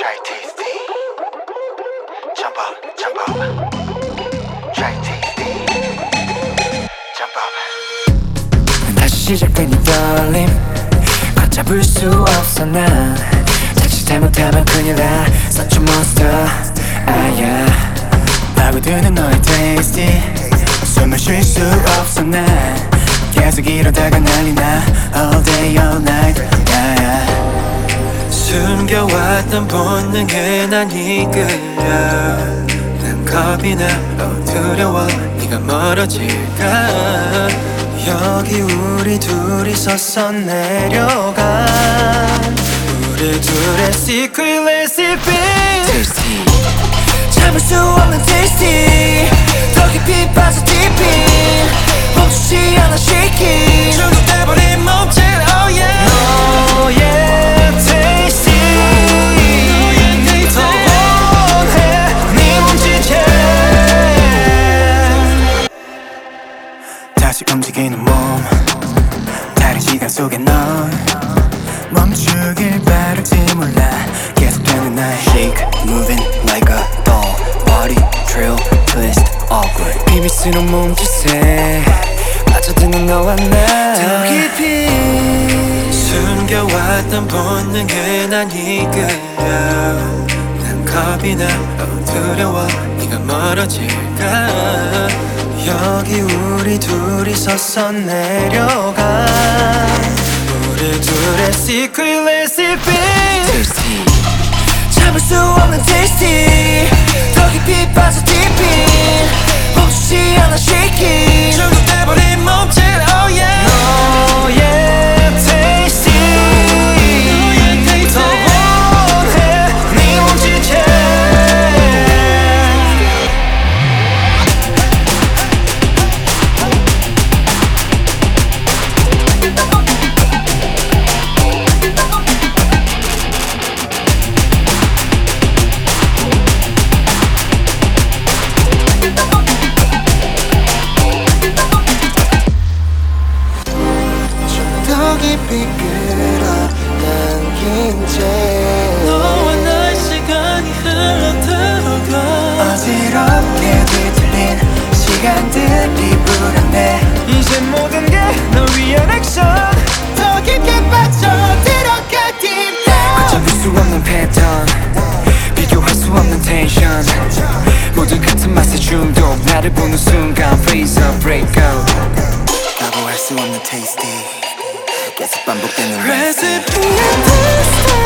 Try tasty. Jump up, jump up. Try tasty. Jump up. 다시 시작된 이 떨림 걷잡을 수 없어 난 자칫 잘못하면 큰일 나 Such a monster 아야 파고드는 너의 tasty 숨을 쉴 수 없어 난 계속 이러다가 난리 나 All day all night yeah. 숨겨왔던 본능에 난 이끌려 난 겁이 나 두려워 네가 멀어질까 여기 우리 둘이서 내려가 우리 둘의 secret recipe Tasty 참을 수 없는 tasty 더 깊이 빠져 deep in 멈추지 않아 shaking 중독돼버린 몸짓 oh yeah 너의 tasty 더 원해 네 몸짓에 다시 움직이는 몸 다른 시간 속에 넌 멈추길 바랄지 몰라 계속되는 나의 Shake, moving like a doll Body, drill, twist, awkward 비비스러운 몸짓에 빠져드는 너와 나 더 깊이 숨겨왔던 본능에 난 이끌려 난 겁이 나 두려워 네가 멀어질까 여기 우리 둘이서 내려가 우리 둘의 secret recipe Tasty 참을 수 없는 tasty 더 깊이 빠져 deep in 멈추지 않아 shaking 중독돼버린 몸짓 oh yeah 너의 tasty 더 원해 네 몸짓에 깊이 끌어당긴 채 너와 나의 시간이 흘러들어가 어지럽게 뒤틀린 시간들이 불안해 이제 모든 게 널 위한 액션 더 깊게 빠져들어가 deep down 걷잡을 수 없는 패턴 비교할 수 없는 텐션 모두 같은 맛의 중독 나를 보는 순간 Freeze up, break out 라고 할 수 없는 tasty 계속 반복되는 Recipe and tasty